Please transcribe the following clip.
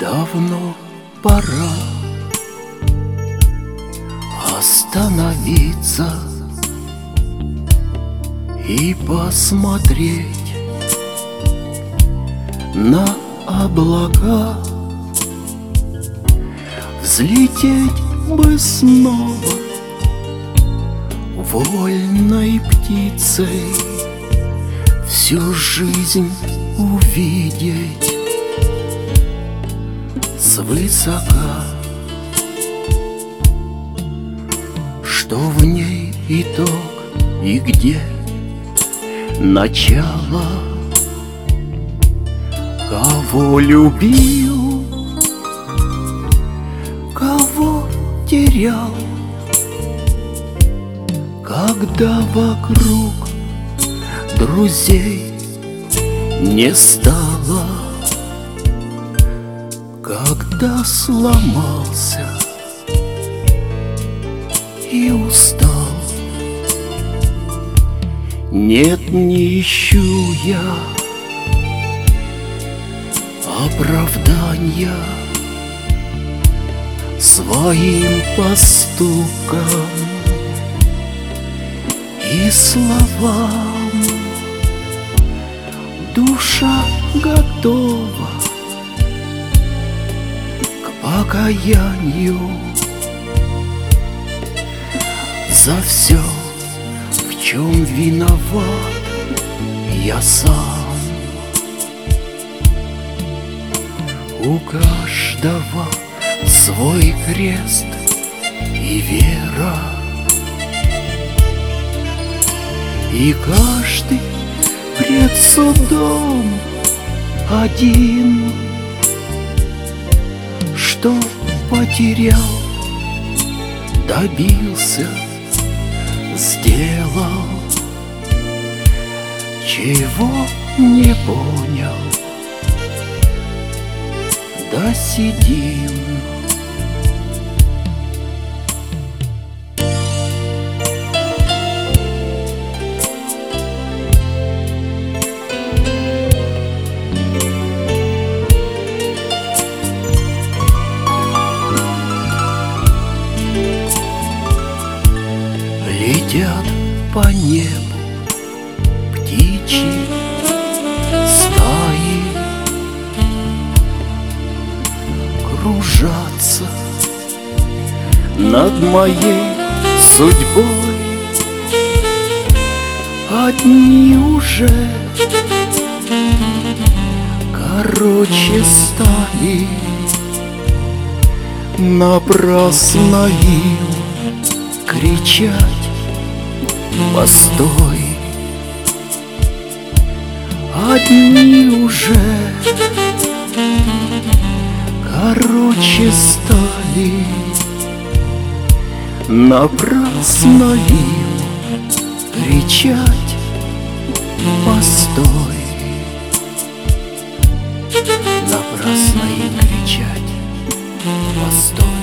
Давно пора остановиться и посмотреть на облака. Взлететь бы снова вольной птицей, всю жизнь увидеть свысока, что в ней итог и где начало. Кого любил, кого терял, когда вокруг друзей не стало, когда сломался и устал. Нет, не ищу я оправдания своим поступкам и словам. Душа готова к покаянию за все, в чем виноват я сам. У каждого свой крест и вера, и каждый пред судом один. Что потерял, добился, сделал, чего не понял, досидим. Летят по небу птичьи стаи, кружатся над моей судьбой. Одни уже короче стали, напрасно им кричать постой. Одни уже короче стали, напрасно им кричать постой. Напрасно им кричать постой.